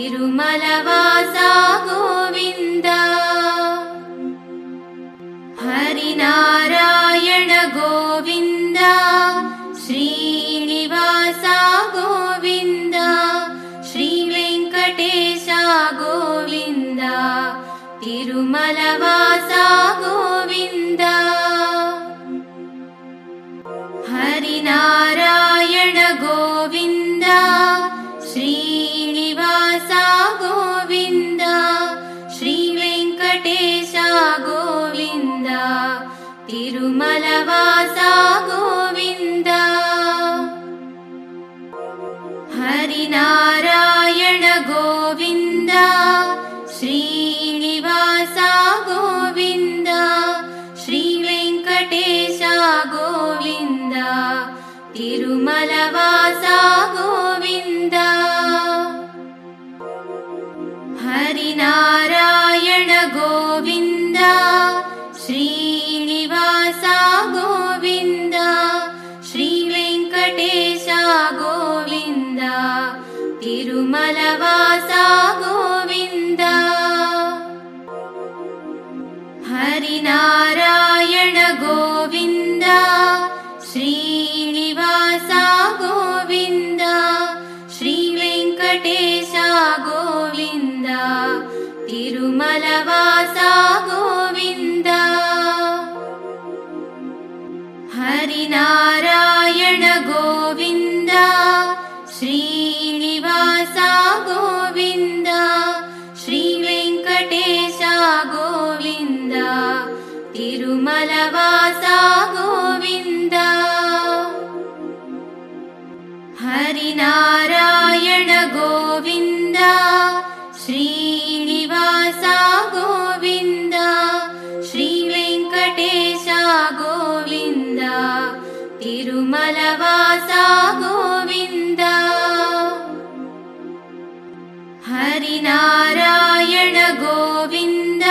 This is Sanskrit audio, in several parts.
तिरुमलवासा गोविन्द हरिनारायण गोविन्द श्रीनिवासा गोविन्द श्रीवेङ्कटेश गोविन्द तिरुमलवासा गोविन्द हरिनारायण गोविन्द श्रीनिवासा गोविन्द श्रीवेङ्कटेश गोविन्द तिरुमलवासा गोविन्द हरिनारायण गोविन्द श्रीनिवासा गोविन्द श्रीवेङ्कटेश गोविन्द तिरुमलवासा गोविन्द हरिनारायण गोविन्द श्रीनिवासा गोविन्द श्रीवेङ्कटेश गोविन्द तिरुमलवासा गोविन्द हरिनारायण गोविन्द श्रीनिवासा गोविन्द श्रीवेङ्कटेश गोविन्द तिरुमलवासा गोविन्द हरिनारायण गोविन्द श्रीनिवासा गोविन्द श्रीवेङ्कटेश गोविन्द तिरुमलवासा गोविन्द हरिनारायण गोविन्द श्रीनिवासा गोविन्द श्रीवेङ्कटेश गोविन्द तिरुमलवासा गोविन्द हरिनारायण गोविन्द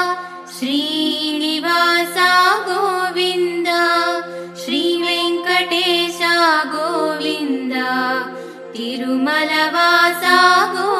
श्रीनिवासा गोविन्द श्रीवेङ्कटेश गोविन्द तिरुमलवासा गोविन्द